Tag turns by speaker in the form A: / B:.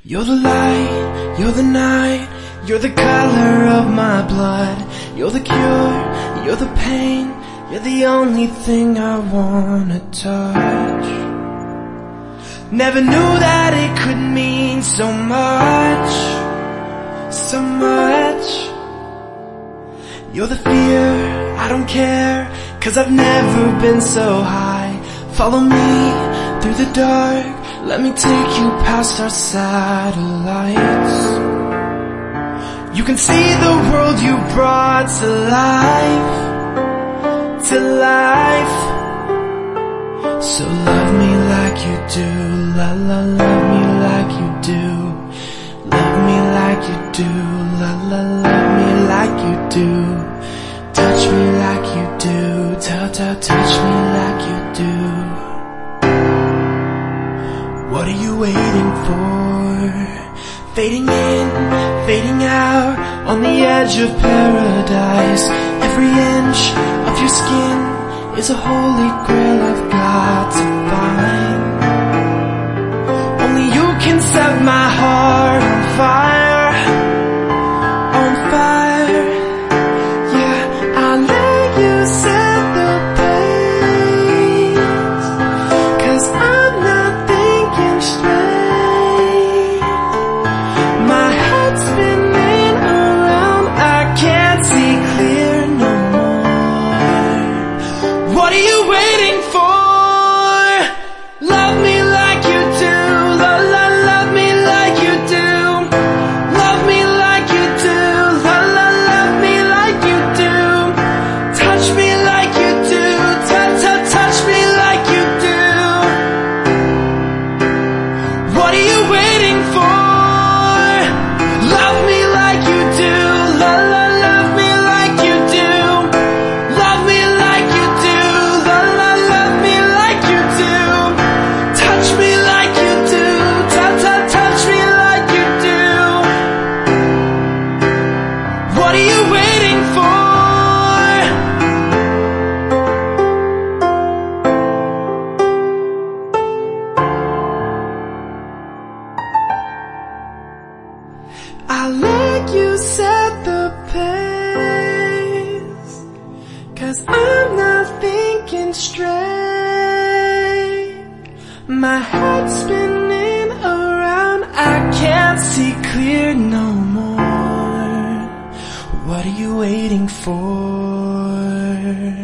A: You're the light, you're the night, you're the color of my blood. You're the cure, you're the pain, you're the only thing I wanna touch. Never knew that it could mean so much, so much. You're the fear, I don't care, 'cause I've never been so high. Follow me through the dark, let me take you past our satellites. You can see the world you brought to life, to life. So love me like you do, la la, love me like you do. Love me like you do, la la, love me like you do. Touch me like you do, touch me like you do. What are you waiting for? Fading in, fading out, on the edge of paradise. Every inch of your skin is a holy grail I've got to find. Only you can set my heart on fire, on fire. Yeah, I'll let you set the pace, 'cause I'm not thinking straight. My head's spinning around, I can't see clear no more. What are you waiting for? Love me like you do, la la, love me like you do. Love me like you do, la la, love me like you do. Touch me like you do, touch me like you do. What are you waiting for? Love me like you do, la la, love me like you do. Love me like you do, la la, love me like you do. Touch me like you do, touch me like you do. What are you waiting for? I'll let you set the pace, 'cause I'm not thinking straight. My head's spinning around, I can't see clear no more. What are you waiting for?